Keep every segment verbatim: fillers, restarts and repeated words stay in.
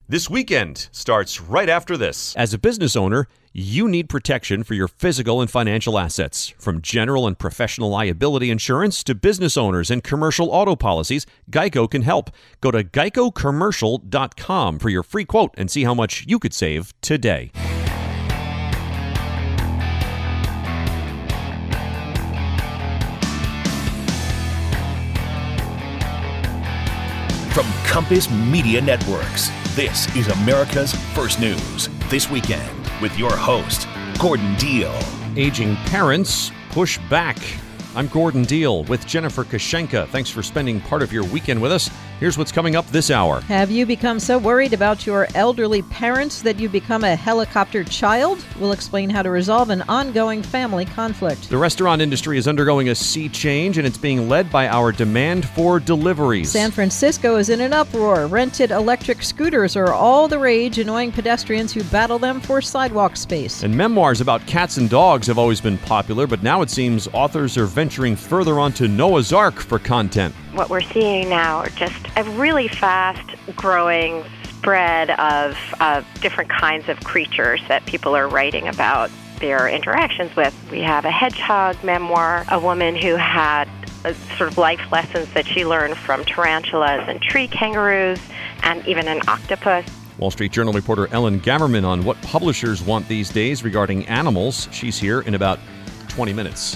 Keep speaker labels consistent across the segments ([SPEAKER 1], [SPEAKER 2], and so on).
[SPEAKER 1] This weekend starts right after this. As a business owner, you need protection for your physical and financial assets. From general and professional liability insurance to business owners and commercial auto policies, Geico can help. Go to geico commercial dot com for your free quote and see how much you could save today.
[SPEAKER 2] From Compass Media Networks, this is America's First News This Weekend with your host, Gordon Deal.
[SPEAKER 1] Aging parents push back. I'm Gordon Deal with Jennifer Kashenka. Thanks for spending part of your weekend with us. Here's what's coming up this hour.
[SPEAKER 3] Have you become so worried about your elderly parents that you become a helicopter child? We'll explain how to resolve an ongoing family conflict.
[SPEAKER 1] The restaurant industry is undergoing a sea change, and it's being led by our demand for deliveries.
[SPEAKER 3] San Francisco is in an uproar. Rented electric scooters are all the rage, annoying pedestrians who battle them for sidewalk space.
[SPEAKER 1] And memoirs about cats and dogs have always been popular, but now it seems authors are venturing further onto Noah's Ark for content.
[SPEAKER 4] What we're seeing now are just a really fast-growing spread of uh, different kinds of creatures that people are writing about their interactions with. We have a hedgehog memoir, a woman who had uh, sort of life lessons that she learned from tarantulas and tree kangaroos, and even an octopus.
[SPEAKER 1] Wall Street Journal reporter Ellen Gamerman on what publishers want these days regarding animals. She's here in about twenty minutes.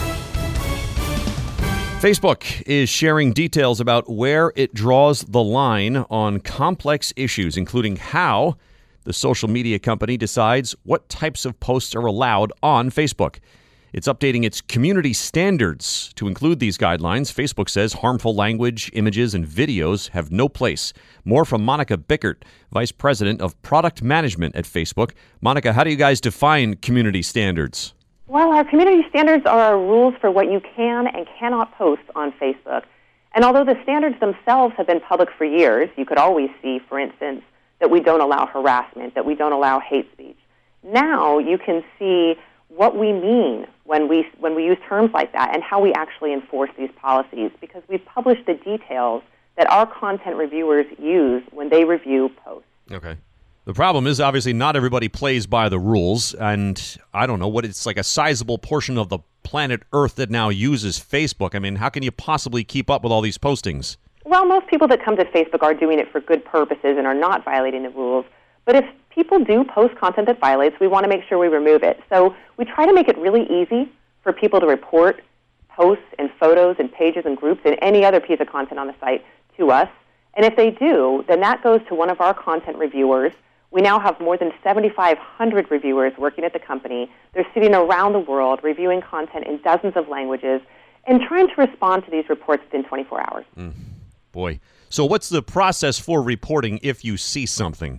[SPEAKER 1] Facebook is sharing details about where it draws the line on complex issues, including how the social media company decides what types of posts are allowed on Facebook. It's updating its community standards to include these guidelines. Facebook says harmful language, images, and videos have no place. More from Monica Bickert, Vice President of Product Management at Facebook. Monica, how do you guys define community standards?
[SPEAKER 5] Well, our community standards are our rules for what you can and cannot post on Facebook. And although the standards themselves have been public for years, you could always see, for instance, that we don't allow harassment, that we don't allow hate speech. Now you can see what we mean when we when we use terms like that and how we actually enforce these policies, because we've published the details that our content reviewers use when they review posts.
[SPEAKER 1] Okay. The problem is, obviously, not everybody plays by the rules, and I don't know what it's like a sizable portion of the planet Earth that now uses Facebook. I mean, how can you possibly keep up with all these postings?
[SPEAKER 5] Well, most people that come to Facebook are doing it for good purposes and are not violating the rules. But if people do post content that violates, we want to make sure we remove it. So we try to make it really easy for people to report posts and photos and pages and groups and any other piece of content on the site to us. And if they do, then that goes to one of our content reviewers. We now have more than seventy-five hundred reviewers working at the company. They're sitting around the world reviewing content in dozens of languages and trying to respond to these reports within twenty-four hours.
[SPEAKER 1] Mm, boy. So what's the process for reporting if you see something?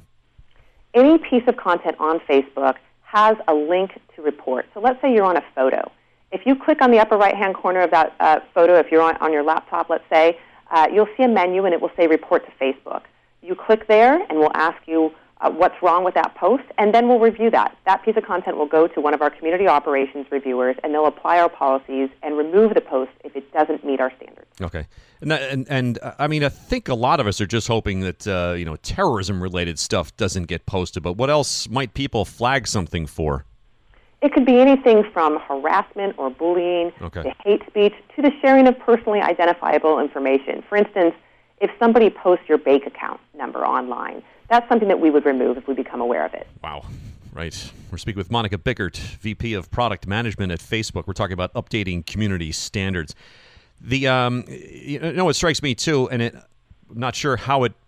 [SPEAKER 5] Any piece of content on Facebook has a link to report. So let's say you're on a photo. If you click on the upper right-hand corner of that uh, photo, if you're on, on your laptop, let's say, uh, you'll see a menu and it will say Report to Facebook. You click there and we'll ask you Uh, what's wrong with that post, and then we'll review that. That piece of content will go to one of our community operations reviewers, and they'll apply our policies and remove the post if it doesn't meet our standards.
[SPEAKER 1] Okay. And, and, and uh, I mean, I think a lot of us are just hoping that, uh, you know, terrorism-related stuff doesn't get posted, but what else might people flag something for?
[SPEAKER 5] It could be anything from harassment or bullying
[SPEAKER 1] okay.
[SPEAKER 5] to hate speech to the sharing of personally identifiable information. For instance, if somebody posts your bank account number online, that's something that we would remove if we become aware of it.
[SPEAKER 1] Wow. Right. We're speaking with Monica Bickert, V P of Product Management at Facebook. We're talking about updating community standards. The um, you know, it strikes me, too, and it, I'm not sure how it,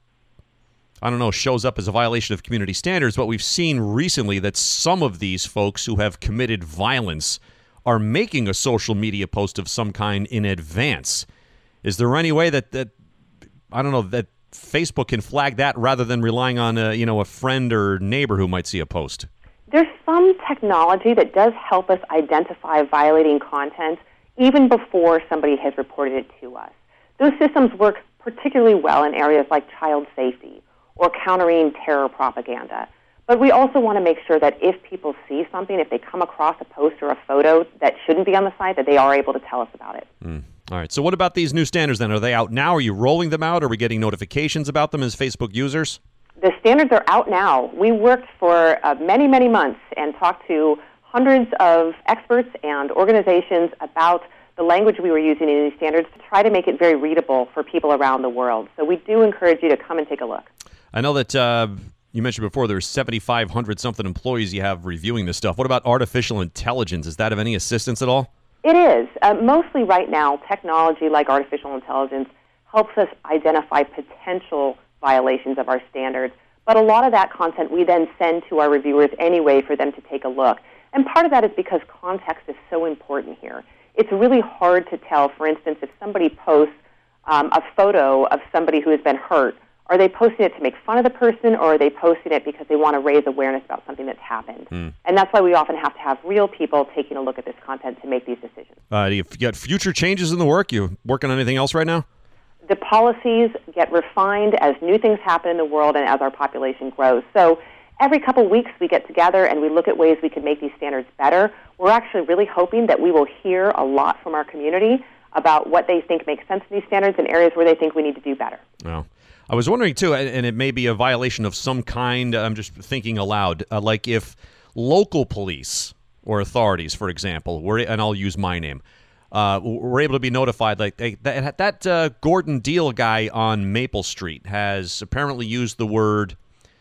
[SPEAKER 1] I don't know, shows up as a violation of community standards, but we've seen recently that some of these folks who have committed violence are making a social media post of some kind in advance. Is there any way that, that I don't know, that Facebook can flag that rather than relying on a, you know, a friend or neighbor who might see a post?
[SPEAKER 5] There's some technology that does help us identify violating content even before somebody has reported it to us. Those systems work particularly well in areas like child safety or countering terror propaganda. But we also want to make sure that if people see something, if they come across a post or a photo that shouldn't be on the site, that they are able to tell us about it.
[SPEAKER 1] Mm. All right. So what about these new standards then? Are they out now? Are you rolling them out? Are we getting notifications about them as Facebook users?
[SPEAKER 5] The standards are out now. We worked for uh, many, many months and talked to hundreds of experts and organizations about the language we were using in these standards to try to make it very readable for people around the world. So we do encourage you to come and take a look.
[SPEAKER 1] I know that uh, you mentioned before there's seventy-five hundred something employees you have reviewing this stuff. What about artificial intelligence? Is that of any assistance at all?
[SPEAKER 5] It is. Uh, mostly right now, technology like artificial intelligence helps us identify potential violations of our standards. But a lot of that content we then send to our reviewers anyway for them to take a look. And part of that is because context is so important here. It's really hard to tell, for instance, if somebody posts um, a photo of somebody who has been hurt, are they posting it to make fun of the person, or are they posting it because they want to raise awareness about something that's happened? Mm. And that's why we often have to have real people taking a look at this content to make these decisions.
[SPEAKER 1] Uh, you got future changes in the work? You working on anything else right now?
[SPEAKER 5] The policies get refined as new things happen in the world and as our population grows. So every couple of weeks we get together and we look at ways we can make these standards better. We're actually really hoping that we will hear a lot from our community about what they think makes sense in these standards and areas where they think we need to do better.
[SPEAKER 1] Well, I was wondering, too, and it may be a violation of some kind, I'm just thinking aloud, uh, like if local police or authorities, for example, were, and I'll use my name, uh, were able to be notified, like they, that, that uh, Gordon Deal guy on Maple Street has apparently used the word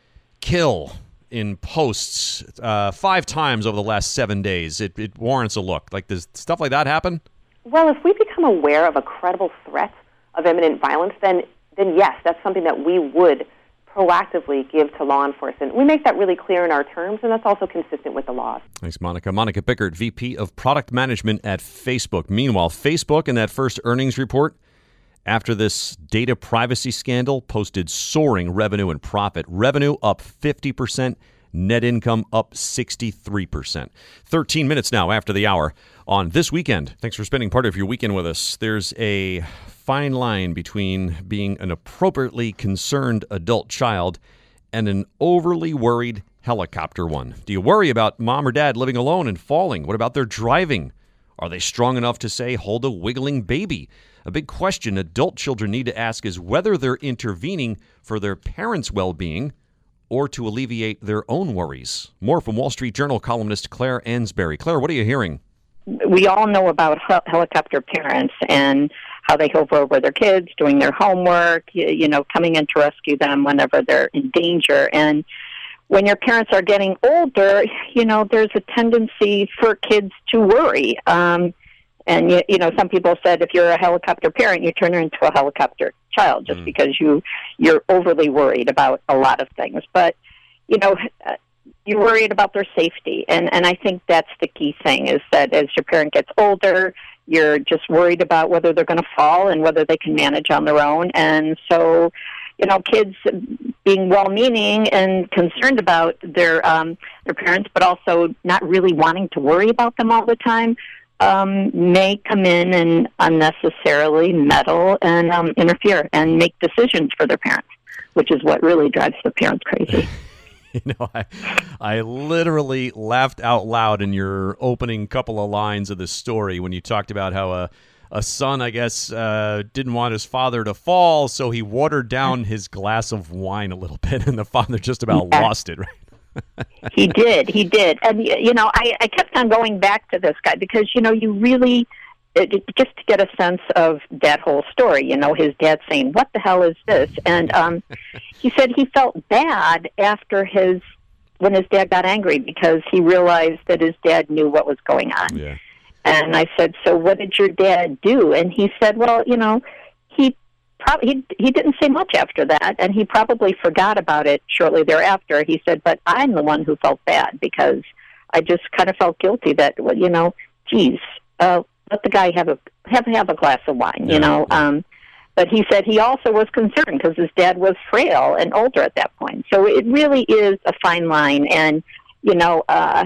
[SPEAKER 1] kill in posts uh, five times over the last seven days. It, it warrants a look. Like, does stuff like that happen?
[SPEAKER 5] Well, if we become aware of a credible threat of imminent violence, then then yes, that's something that we would proactively give to law enforcement. We make that really clear in our terms, and that's also consistent with the laws.
[SPEAKER 1] Thanks, Monica. Monica Bickert, V P of Product Management at Facebook. Meanwhile, Facebook in that first earnings report after this data privacy scandal posted soaring revenue and profit. Revenue up fifty percent, net income up sixty-three percent. thirteen minutes now after the hour on This Weekend. Thanks for spending part of your weekend with us. There's a fine line between being an appropriately concerned adult child and an overly worried helicopter one. Do you worry about mom or dad living alone and falling? What about their driving? Are they strong enough to say, hold a wiggling baby? A big question adult children need to ask is whether they're intervening for their parents' well-being or to alleviate their own worries. More from Wall Street Journal columnist Claire Ansberry. Claire, what are you hearing?
[SPEAKER 6] We all know about hel- helicopter parents and how they hover over their kids, doing their homework, you, you know, coming in to rescue them whenever they're in danger. And when your parents are getting older, you know, there's a tendency for kids to worry. Um, and, you, you know, some people said if you're a helicopter parent, you turn into a helicopter child just mm. because you, you're overly worried about a lot of things. But, you know, uh, you're worried about their safety. And, and I think that's the key thing is that as your parent gets older, you're just worried about whether they're going to fall and whether they can manage on their own. And so, you know, kids being well-meaning and concerned about their um, their parents, but also not really wanting to worry about them all the time, um, may come in and unnecessarily meddle and um, interfere and make decisions for their parents, which is what really drives the parents crazy.
[SPEAKER 1] You know, I, I literally laughed out loud in your opening couple of lines of the story when you talked about how a, a son, I guess, uh, didn't want his father to fall, so he watered down his glass of wine a little bit, and the father just about yeah. lost it, right?
[SPEAKER 6] He did, he did. And, you know, I, I kept on going back to this guy because, you know, you really, it, just to get a sense of that whole story, you know, his dad saying, what the hell is this? And um, he said he felt bad after his, when his dad got angry because he realized that his dad knew what was going on.
[SPEAKER 1] Yeah.
[SPEAKER 6] And I said, so what did your dad do? And he said, well, you know, he probably he, he didn't say much after that, and he probably forgot about it shortly thereafter. He said, but I'm the one who felt bad because I just kind of felt guilty that, well, you know, geez, uh, let the guy have a have have a glass of wine, you yeah, know. Yeah. Um, but he said he also was concerned because his dad was frail and older at that point. So it really is a fine line, and you know, uh,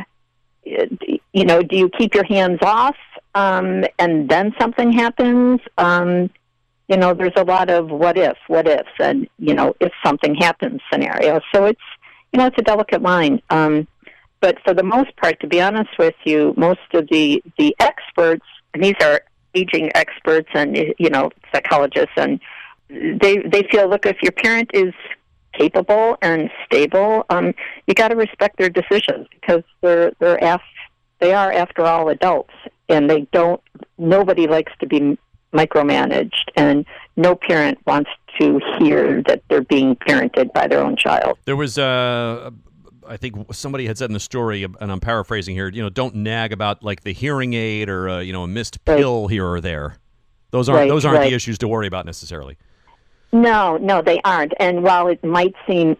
[SPEAKER 6] you know, do you keep your hands off um, and then something happens? Um, you know, there's a lot of what if, what ifs, and you know, if something happens scenarios. So it's you know, it's a delicate line. Um, but for the most part, to be honest with you, most of the the experts. And these are aging experts and, you know, psychologists, and they they feel, look, if your parent is capable and stable, um, you got to respect their decisions because they're they're af- they are, after all, adults, and they don't. Nobody likes to be micromanaged, and no parent wants to hear that they're being parented by their own child.
[SPEAKER 1] There was, uh, I think somebody had said in the story, and I'm paraphrasing here, you know, don't nag about like the hearing aid or uh, you know, a missed pill right. here or there. Those aren't
[SPEAKER 6] right,
[SPEAKER 1] those aren't
[SPEAKER 6] right.
[SPEAKER 1] the issues to worry about necessarily.
[SPEAKER 6] No, no, they aren't. And while it might seem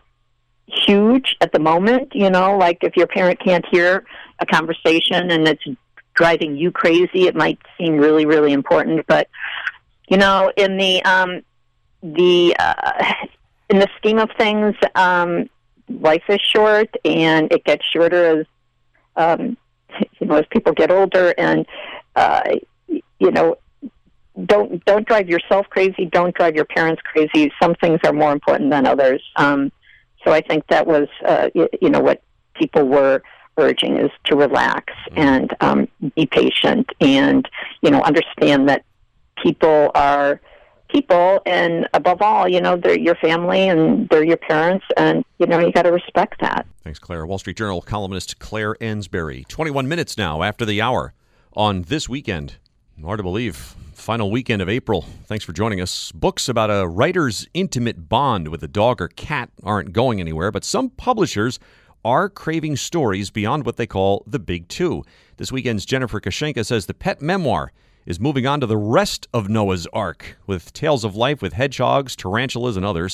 [SPEAKER 6] huge at the moment, you know, like if your parent can't hear a conversation and it's driving you crazy, it might seem really, really important. But, you know, in the um, the uh, in the scheme of things, um, life is short, and it gets shorter as um, you know as people get older, and uh, you know. Don't don't drive yourself crazy. Don't drive your parents crazy. Some things are more important than others. Um, so I think that was, uh, you, you know, what people were urging is to relax and um, be patient, and you know, understand that people are people, and above all, you know, they're your family and they're your parents, and you know, you got to respect that.
[SPEAKER 1] Thanks, Claire. Wall Street Journal columnist Claire Ansberry. twenty-one minutes now after the hour on This Weekend. Hard to believe. Final weekend of April. Thanks for joining us. Books about a writer's intimate bond with a dog or cat aren't going anywhere, but some publishers are craving stories beyond what they call the big two. This weekend's Jennifer Kashenka says the pet memoir is moving on to the rest of Noah's Ark, with tales of life with hedgehogs, tarantulas, and others.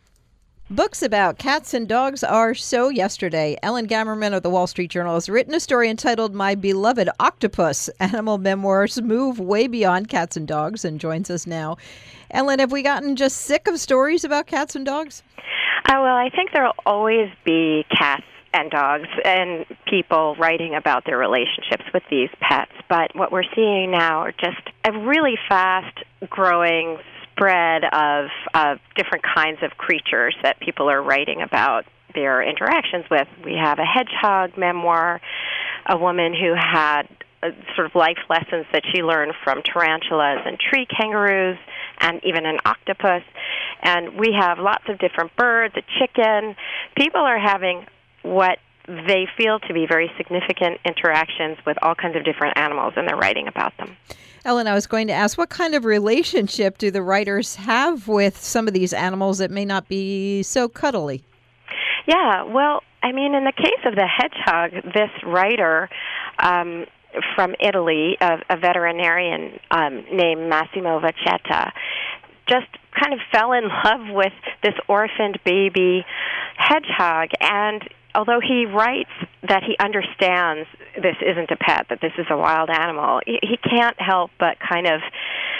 [SPEAKER 3] Books about cats and dogs are so yesterday. Ellen Gammerman of the Wall Street Journal has written a story entitled My Beloved Octopus. Animal memoirs move way beyond cats and dogs, and joins us now. Ellen, have we gotten just sick of stories about cats and dogs?
[SPEAKER 4] Uh, well, I think there will always be cats and dogs and people writing about their relationships with these pets. But what we're seeing now are just a really fast-growing spread of, of different kinds of creatures that people are writing about their interactions with. We have a hedgehog memoir, a woman who had uh, sort of life lessons that she learned from tarantulas and tree kangaroos, and even an octopus. And we have lots of different birds, a chicken. People are having what they feel to be very significant interactions with all kinds of different animals, and they're writing about them.
[SPEAKER 3] Ellen, I was going to ask, what kind of relationship do the writers have with some of these animals that may not be so cuddly?
[SPEAKER 4] Yeah, well, I mean, in the case of the hedgehog, this writer um, from Italy, a, a veterinarian um, named Massimo Vacetta, just kind of fell in love with this orphaned baby hedgehog. And although he writes that he understands this isn't a pet, that this is a wild animal, he, he can't help but kind of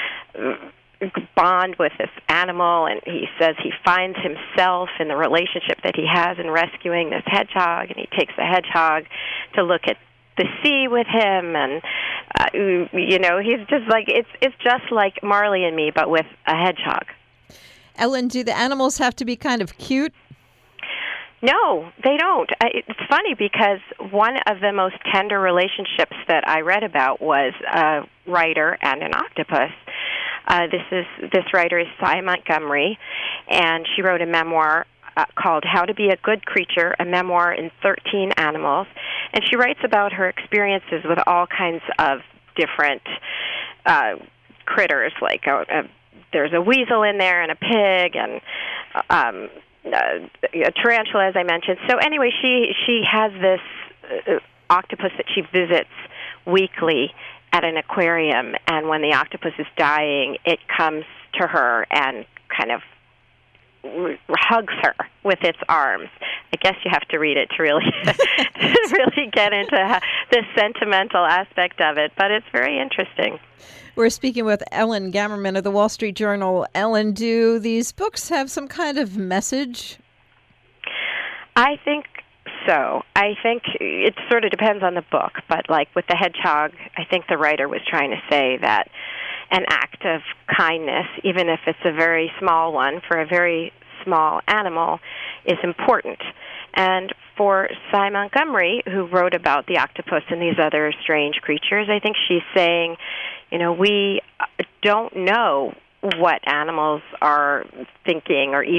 [SPEAKER 4] bond with this animal, and he says he finds himself in the relationship that he has in rescuing this hedgehog, and he takes the hedgehog to look at the sea with him, and uh, you know, he's just like, it's it's just like Marley and Me, but with a hedgehog.
[SPEAKER 3] Ellen, do the animals have to be kind of cute?
[SPEAKER 4] No, they don't. It's funny because one of the most tender relationships that I read about was a writer and an octopus. Uh, this is this writer is Sy Montgomery, and she wrote a memoir uh, called How to Be a Good Creature, a memoir in thirteen animals. And she writes about her experiences with all kinds of different uh, critters, like a, a, there's a weasel in there and a pig and um, uh, a tarantula, as I mentioned. So anyway, she she has this uh, octopus that she visits weekly at an aquarium, and when the octopus is dying, it comes to her and kind of hugs her with its arms. I guess you have to read it to really to really get into the sentimental aspect of it, but it's very interesting.
[SPEAKER 3] We're speaking with Ellen Gammerman of the Wall Street Journal. Ellen, do these books have some kind of message?
[SPEAKER 4] I think so. I think it sort of depends on the book, but like with the hedgehog, I think the writer was trying to say that an act of kindness, even if it's a very small one for a very small animal, is important. And for Sy Montgomery, who wrote about the octopus and these other strange creatures, I think she's saying, you know, we don't know what animals are thinking or even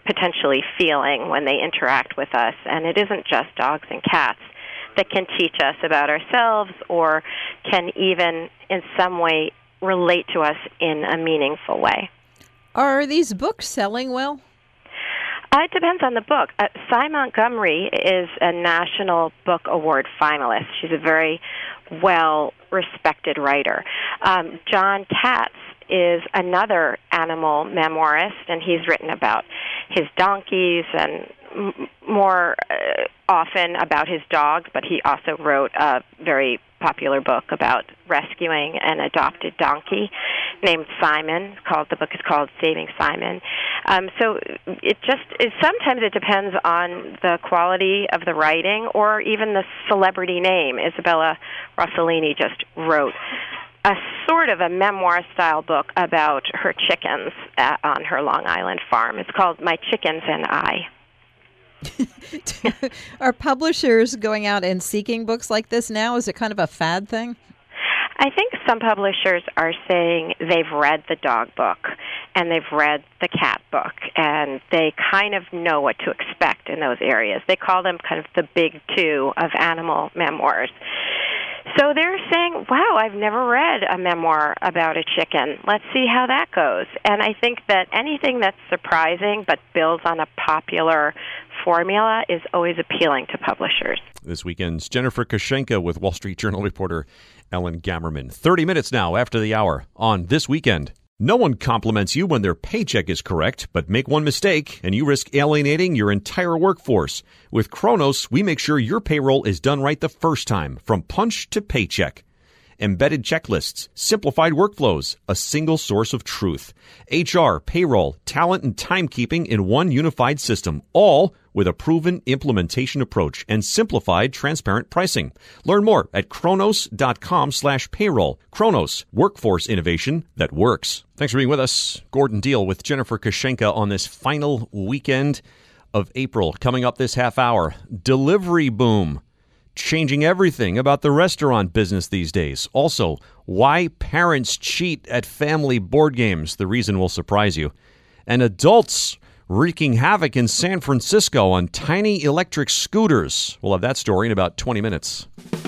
[SPEAKER 4] potentially feeling when they interact with us. And it isn't just dogs and cats that can teach us about ourselves or can even in some way relate to us in a meaningful way.
[SPEAKER 3] Are these books selling well?
[SPEAKER 4] Uh, it depends on the book. Uh, Cy Montgomery is a National Book Award finalist. She's a very well-respected writer. Um, John Katz is another animal memoirist, and he's written about his donkeys and m- more uh, often about his dogs, but he also wrote a very popular book about rescuing an adopted donkey named Simon. Called the book is called Saving Simon. Um, so it just it, sometimes it depends on the quality of the writing or even the celebrity name. Isabella Rossellini just wrote a sort of a memoir-style book about her chickens at, on her Long Island farm. It's called My Chickens and I.
[SPEAKER 3] Are publishers going out and seeking books like this now? Is it kind of a fad thing?
[SPEAKER 4] I think some publishers are saying they've read the dog book and they've read the cat book, and they kind of know what to expect in those areas. They call them kind of the big two of animal memoirs. So they're saying, wow, I've never read a memoir about a chicken. Let's see how that goes. And I think that anything that's surprising but builds on a popular formula is always appealing to publishers.
[SPEAKER 1] This weekend's Jennifer Kushenka with Wall Street Journal reporter Ellen Gammerman. thirty minutes now after the hour on This Weekend. No one compliments you when their paycheck is correct, but make one mistake and you risk alienating your entire workforce. With Kronos, we make sure your payroll is done right the first time, from punch to paycheck. Embedded checklists, simplified workflows, a single source of truth. H R, payroll, talent, and timekeeping in one unified system, all with a proven implementation approach and simplified, transparent pricing. Learn more at kronos.com slash payroll. Kronos, workforce innovation that works. Thanks for being with us. Gordon Deal with Jennifer Kushenka on this final weekend of April. Coming up this half hour, delivery boom. Changing everything about the restaurant business these days. Also, why parents cheat at family board games. The reason will surprise you. And adults wreaking havoc in San Francisco on tiny electric scooters. We'll have that story in about twenty minutes.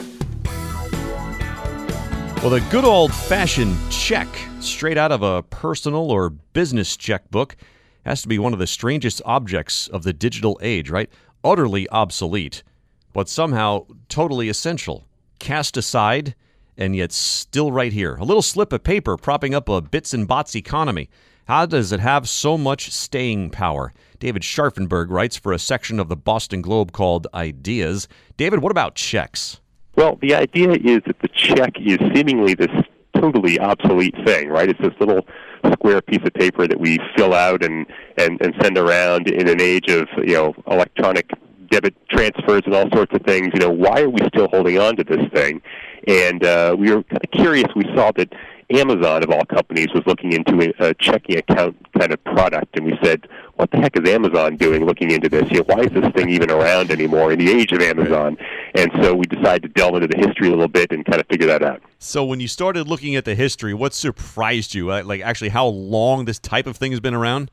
[SPEAKER 1] Well, the good old-fashioned check, straight out of a personal or business checkbook, has to be one of the strangest objects of the digital age, right? Utterly obsolete, but somehow totally essential. Cast aside, and yet still right here. A little slip of paper propping up a bits and bots economy. How does it have so much staying power? David Scharfenberg writes for a section of the Boston Globe called Ideas. David, what about checks?
[SPEAKER 7] Well, the idea is that the check is seemingly this totally obsolete thing, right? It's this little square piece of paper that we fill out and, and, and send around in an age of, you know, electronic debit transfers and all sorts of things. You know, why are we still holding on to this thing? And uh, we were kind of curious. We saw that Amazon, of all companies, was looking into a, a checking account kind of product, and we said, what the heck is Amazon doing looking into this? You know, why is this thing even around anymore in the age of Amazon? And so we decided to delve into the history a little bit and kind of figure that out.
[SPEAKER 1] So when you started looking at the history, what surprised you? Like actually how long this type of thing has been around?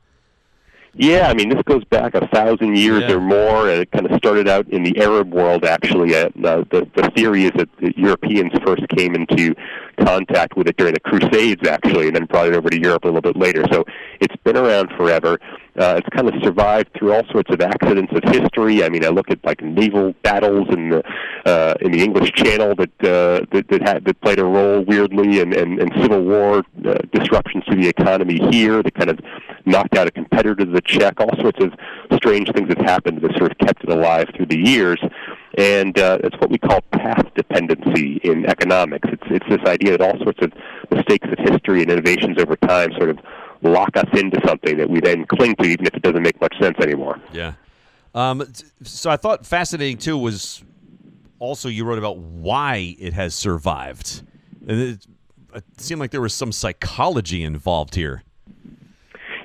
[SPEAKER 7] Yeah, I mean, this goes back a thousand years
[SPEAKER 1] yeah.
[SPEAKER 7] or more. And it kind of started out in the Arab world, actually. Uh, the, the theory is that the Europeans first came into contact with it during the Crusades, actually, and then brought it over to Europe a little bit later. So it's been around forever. Uh, it's kind of survived through all sorts of accidents of history. I mean, I look at like naval battles in the uh, in the English Channel that uh, that that, had, that played a role weirdly, and, and, and Civil War uh, disruptions to the economy here that kind of knocked out a competitor to the check. All sorts of strange things have happened that sort of kept it alive through the years. And uh, it's what we call path dependency in economics. It's it's this idea that all sorts of mistakes of history and innovations over time sort of lock us into something that we then cling to, even if it doesn't make much sense anymore.
[SPEAKER 1] Yeah. Um, so I thought fascinating, too, was also you wrote about why it has survived. And it, it seemed like there was some psychology involved here.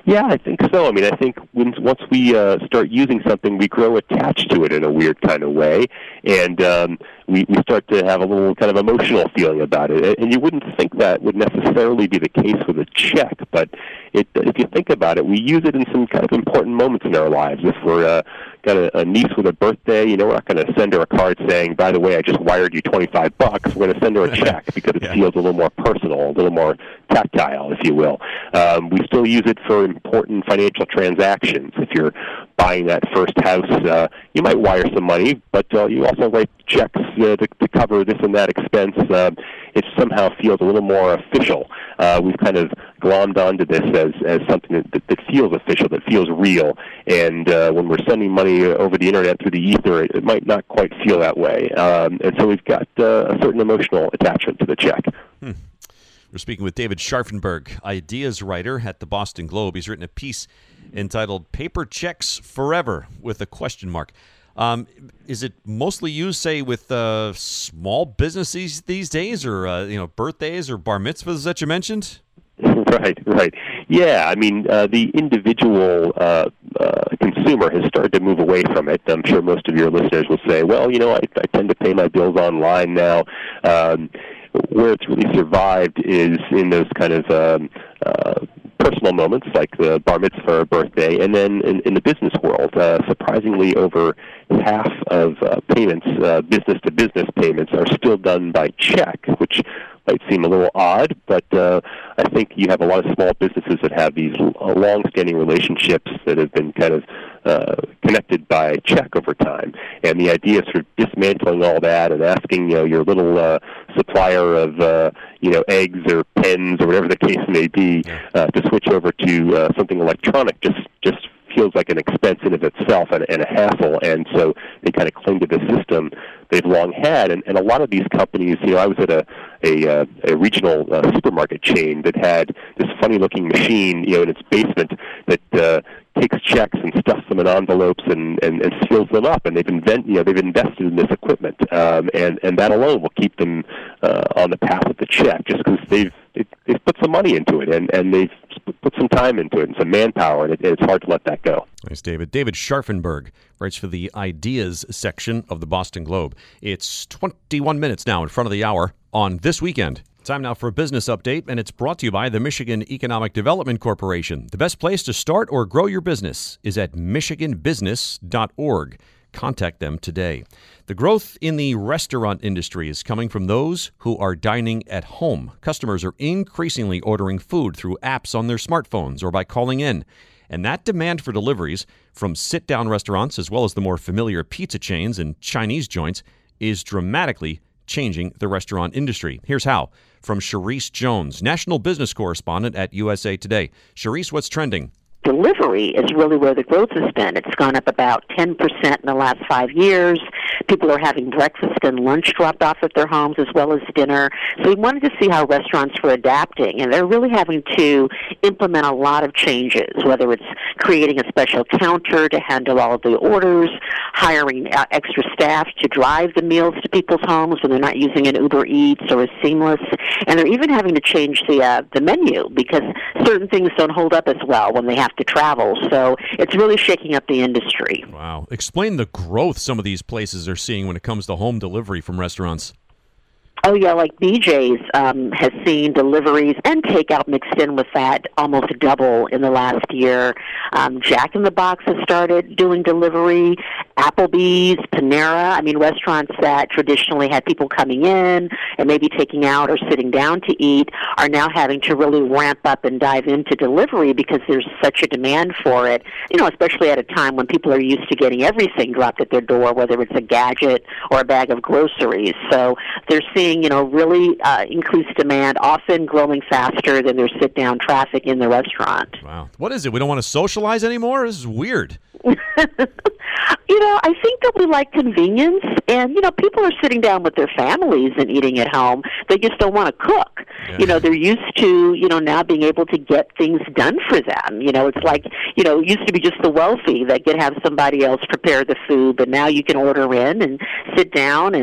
[SPEAKER 7] Yeah, I think so. I mean, I think when, once we uh, start using something, we grow attached to it in a weird kind of way, and um, we, we start to have a little kind of emotional feeling about it. And you wouldn't think that would necessarily be the case with a check, but it, if you think about it, we use it in some kind of important moments in our lives. If we're uh, got a, a niece with a birthday, you know, we're not going to send her a card saying, by the way, I just wired you twenty-five bucks. We're going to send her a check because it yeah. feels a little more personal, a little more tactile, if you will. Um, we still use it for important financial transactions. If you're buying that first house, uh, you might wire some money, but uh, you also write checks uh, to, to cover this and that expense. Uh, it somehow feels a little more official. Uh, we've kind of glommed onto this as, as something that, that, that feels official, that feels real. And uh, when we're sending money over the internet through the ether, it, it might not quite feel that way. Um, and so we've got uh, a certain emotional attachment to the check.
[SPEAKER 1] Hmm. We're speaking with David Scharfenberg, ideas writer at the Boston Globe. He's written a piece entitled Paper Checks Forever with a question mark. Um, is it mostly used, say, with uh, small businesses these days, or uh, you know, birthdays or bar mitzvahs that you mentioned?
[SPEAKER 7] Right, right. Yeah, I mean, uh, the individual uh, uh, consumer has started to move away from it. I'm sure most of your listeners will say, well, you know, I, I tend to pay my bills online now. Um, where it's really survived is in those kind of um, uh, personal moments like the bar mitzvah or birthday, and then in, in the business world, uh, surprisingly over half of uh, payments, uh, business-to-business payments, are still done by check, which might seem a little odd, but uh, I think you have a lot of small businesses that have these uh, long-standing relationships that have been kind of uh, connected by check over time. And the idea of sort of dismantling all that and asking, you know, your little uh, supplier of, uh, you know, eggs or pens or whatever the case may be, uh, to switch over to uh, something electronic just just feels like an expense in of itself and, and a hassle, and so they kind of cling to the system they've long had. And, and a lot of these companies, you know, I was at a a, uh, a regional uh, supermarket chain that had this funny-looking machine, you know, in its basement that uh, takes checks and stuffs them in envelopes and, and, and seals them up. And they've invent, you know, they've invested in this equipment, um, and and that alone will keep them uh, on the path of the check, just because they've they've put some money into it and and they've put some time into it and some manpower, and it, it's hard to let that go.
[SPEAKER 1] Thanks, David. David Scharfenberg writes for the Ideas section of the Boston Globe. It's twenty-one minutes now in front of the hour on This Weekend. Time now for a business update, and it's brought to you by the Michigan Economic Development Corporation. The best place to start or grow your business is at michigan business dot org. Contact them today. The growth in the restaurant industry is coming from those who are dining at home. Customers are increasingly ordering food through apps on their smartphones or by calling in. And that demand for deliveries from sit-down restaurants as well as the more familiar pizza chains and Chinese joints is dramatically changing the restaurant industry. Here's how from Charisse Jones, national business correspondent at U S A Today. Charisse, what's trending?
[SPEAKER 8] Delivery is really where the growth has been. It's gone up about ten percent in the last five years. People are having breakfast and lunch dropped off at their homes as well as dinner. So we wanted to see how restaurants were adapting, and they're really having to implement a lot of changes, whether it's creating a special counter to handle all of the orders, hiring uh, extra staff to drive the meals to people's homes when they're not using an Uber Eats or a Seamless, and they're even having to change the uh, the menu because certain things don't hold up as well when they have to travel. So it's really shaking up the industry.
[SPEAKER 1] Wow. Explain the growth some of these places are seeing when it comes to home delivery from restaurants.
[SPEAKER 8] Oh, yeah, like B J's um, has seen deliveries and takeout mixed in with that almost double in the last year. Um, Jack in the Box has started doing delivery. Applebee's, Panera, I mean, restaurants that traditionally had people coming in and maybe taking out or sitting down to eat are now having to really ramp up and dive into delivery because there's such a demand for it, you know, especially at a time when people are used to getting everything dropped at their door, whether it's a gadget or a bag of groceries. So they're seeing, you know, really uh, increased demand, often growing faster than their sit-down traffic in the restaurant.
[SPEAKER 1] Wow. What is it? We don't want to socialize anymore? This is weird.
[SPEAKER 8] You know, I think that we like convenience, and, you know, people are sitting down with their families and eating at home. They just don't want to cook. Yeah. You know, they're used to, you know, now being able to get things done for them. You know, it's like, you know, it used to be just the wealthy that could have somebody else prepare the food, but now you can order in and sit down and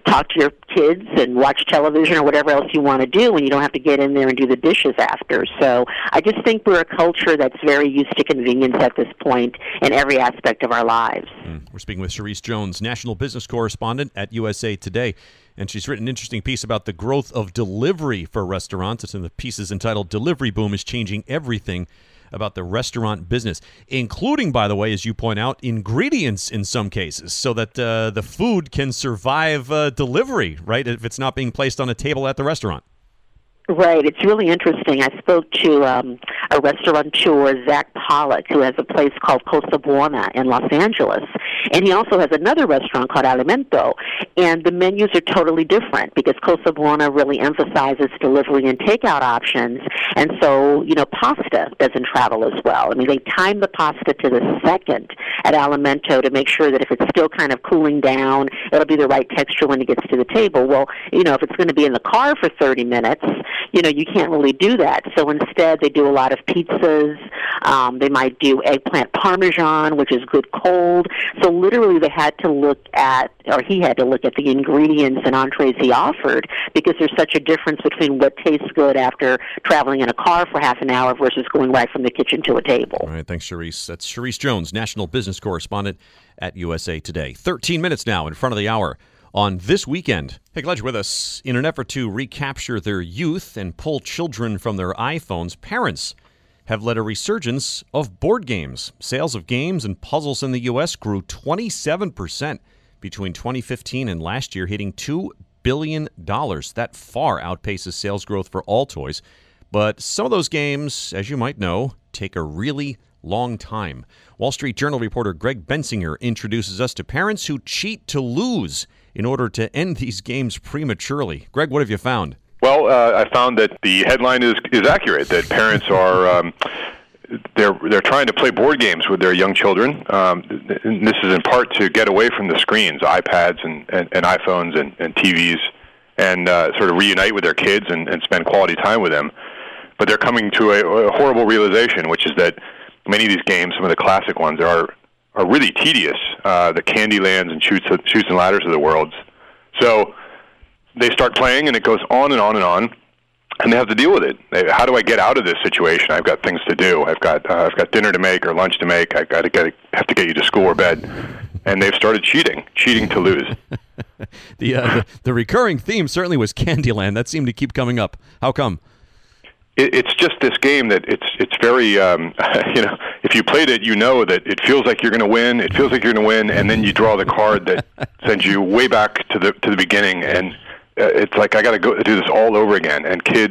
[SPEAKER 8] talk to your kids and watch television or whatever else you want to do, and you don't have to get in there and do the dishes after. So I just think we're a culture that's very used to convenience at this point in every aspect of our lives.
[SPEAKER 1] Mm. We're speaking with Cherise Jones, national business correspondent at U S A Today, and she's written an interesting piece about the growth of delivery for restaurants. It's in the piece is entitled "Delivery Boom is Changing Everything About the Restaurant Business," including, by the way, as you point out, ingredients in some cases, so that uh, the food can survive uh, delivery, right, if it's not being placed on a table at the restaurant.
[SPEAKER 8] Right. It's really interesting. I spoke to um, a restaurateur, Zach Pollock, who has a place called Cosa Buona in Los Angeles. And he also has another restaurant called Alimento. And the menus are totally different because Cosa Buona really emphasizes delivery and takeout options. And so, you know, pasta doesn't travel as well. I mean, they time the pasta to the second at Alimento to make sure that if it's still kind of cooling down, it'll be the right texture when it gets to the table. Well, you know, if it's going to be in the car for thirty minutes, you know, you can't really do that. So instead, they do a lot of pizzas. Um, they might do eggplant parmesan, which is good cold. So literally, they had to look at, or he had to look at the ingredients and entrees he offered because there's such a difference between what tastes good after traveling in a car for half an hour versus going right from the kitchen to a table.
[SPEAKER 1] All right, thanks, Cherise. That's Cherise Jones, national business correspondent at U S A Today. thirteen minutes now in front of the hour. On This Weekend, hey, glad you're with us. In an effort to recapture their youth and pull children from their iPhones, parents have led a resurgence of board games. Sales of games and puzzles in the U S grew twenty-seven percent between twenty fifteen and last year, hitting two billion dollars. That far outpaces sales growth for all toys. But some of those games, as you might know, take a really long time. Wall Street Journal reporter Greg Bensinger introduces us to parents who cheat to lose in order to end these games prematurely. Greg, what have you found?
[SPEAKER 9] Well, uh, I found that the headline is is accurate, that parents are um, they're they're trying to play board games with their young children. Um, and this is in part to get away from the screens, iPads and, and, and iPhones and, and T Vs, and uh, sort of reunite with their kids and, and spend quality time with them. But they're coming to a, a horrible realization, which is that many of these games, some of the classic ones, are are really tedious. Uh, the Candylands and Chutes, Chutes and Ladders of the world. So they start playing, and it goes on and on and on, and they have to deal with it. They, how do I get out of this situation? I've got things to do. I've got uh, I've got dinner to make or lunch to make. I've got to get have to get you to school or bed, and they've started cheating, cheating to lose.
[SPEAKER 1] the, uh, the the recurring theme certainly was Candyland. That seemed to keep coming up. How come?
[SPEAKER 9] It's just this game that it's it's very, um, you know, if you played it, you know that it feels like you're going to win. It feels like you're going to win, and then you draw the card that sends you way back to the to the beginning, and uh, it's like I got to go do this all over again. And kids,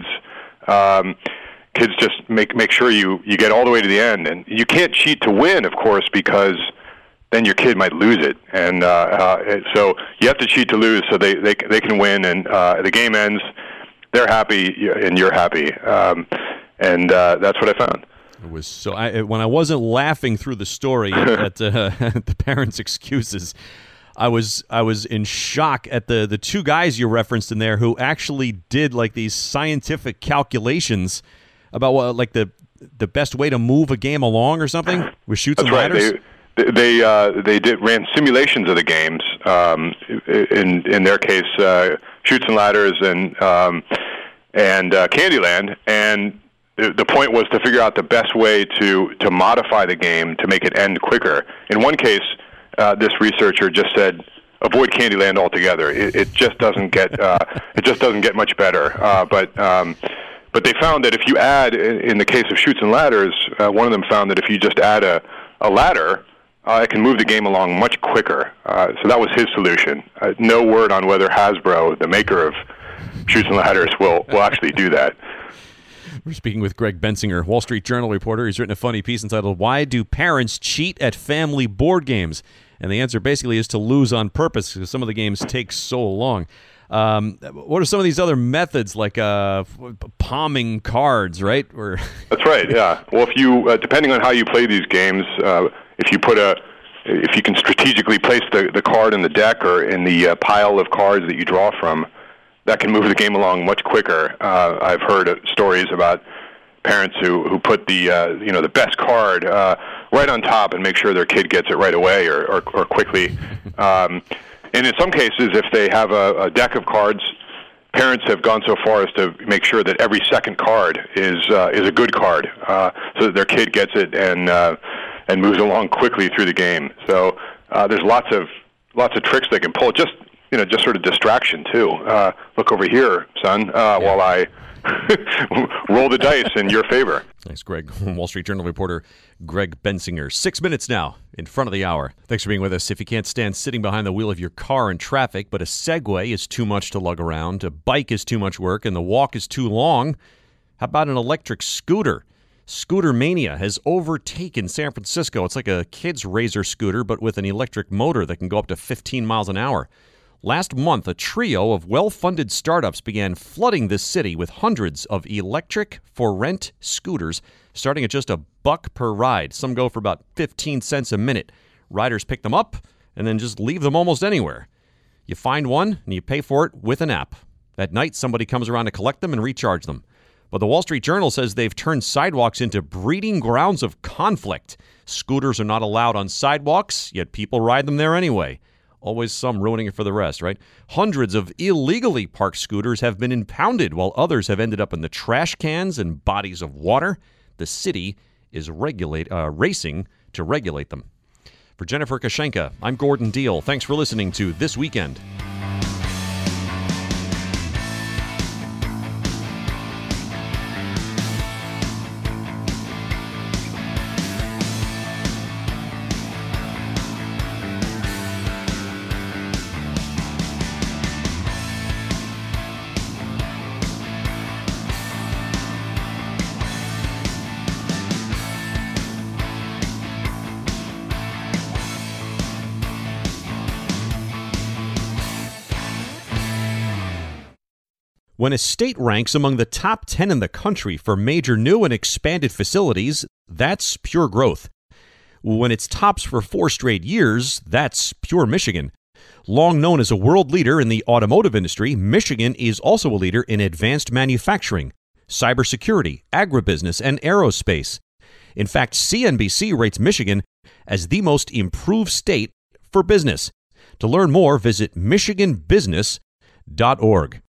[SPEAKER 9] um, kids just make make sure you you get all the way to the end, and you can't cheat to win, of course, because then your kid might lose it, and uh, uh, so you have to cheat to lose, so they they they can win, and uh, the game ends. They're happy, and you're happy, um, and uh, that's what I found.
[SPEAKER 1] It was so I, when I wasn't laughing through the story at, at uh, the parents' excuses, I was I was in shock at the the two guys you referenced in there who actually did like these scientific calculations about what like the the best way to move a game along or something with Chutes and Ladders.
[SPEAKER 9] Right. They they, uh, they did ran simulations of the games. Um, in in their case, uh, Chutes and Ladders and um, and uh, Candyland, and the, the point was to figure out the best way to to modify the game to make it end quicker. In one case, uh, this researcher just said, avoid Candyland altogether. It, it just doesn't get uh, it just doesn't get much better. Uh, but um, but they found that if you add, in the case of Chutes and Ladders, uh, one of them found that if you just add a a ladder, Uh, it can move the game along much quicker. Uh, so that was his solution. Uh, no word on whether Hasbro, the maker of Chutes and Ladders, will, will actually do that.
[SPEAKER 1] We're speaking with Greg Bensinger, Wall Street Journal reporter. He's written a funny piece entitled, "Why Do Parents Cheat at Family Board Games?" And the answer basically is to lose on purpose because some of the games take so long. Um, what are some of these other methods, like uh, palming cards, right? Or
[SPEAKER 9] That's right, yeah. Well, if you, uh, depending on how you play these games, uh, if you put a, if you can strategically place the, the card in the deck or in the uh, pile of cards that you draw from, that can move the game along much quicker. Uh, I've heard uh, stories about parents who, who put the uh, you know the best card uh, right on top and make sure their kid gets it right away or or, or quickly. Um, and in some cases, if they have a, a deck of cards, parents have gone so far as to make sure that every second card is uh, is a good card, uh, so that their kid gets it and uh, and moves along quickly through the game. So uh, there's lots of lots of tricks they can pull. Just you know, just sort of distraction too. Uh, look over here, son, uh, yeah. while I roll the dice in your favor.
[SPEAKER 1] Thanks, Greg. Wall Street Journal reporter Greg Bensinger. Six minutes now in front of the hour. Thanks for being with us. If you can't stand sitting behind the wheel of your car in traffic, but a Segway is too much to lug around, a bike is too much work, and the walk is too long, how about an electric scooter? Scooter mania has overtaken San Francisco. It's like a kid's razor scooter, but with an electric motor that can go up to fifteen miles an hour. Last month, a trio of well-funded startups began flooding this city with hundreds of electric-for-rent scooters, starting at just a buck per ride. Some go for about fifteen cents a minute. Riders pick them up and then just leave them almost anywhere. You find one and you pay for it with an app. At night, somebody comes around to collect them and recharge them. But the Wall Street Journal says they've turned sidewalks into breeding grounds of conflict. Scooters are not allowed on sidewalks, yet people ride them there anyway. Always some ruining it for the rest, right? Hundreds of illegally parked scooters have been impounded, while others have ended up in the trash cans and bodies of water. The city is regulate uh, racing to regulate them. For Jennifer Kashenka, I'm Gordon Deal. Thanks for listening to This Weekend. When a state ranks among the top ten in the country for major new and expanded facilities, that's pure growth. When it's tops for four straight years, that's pure Michigan. Long known as a world leader in the automotive industry, Michigan is also a leader in advanced manufacturing, cybersecurity, agribusiness, and aerospace. In fact, C N B C rates Michigan as the most improved state for business. To learn more, visit michigan business dot org.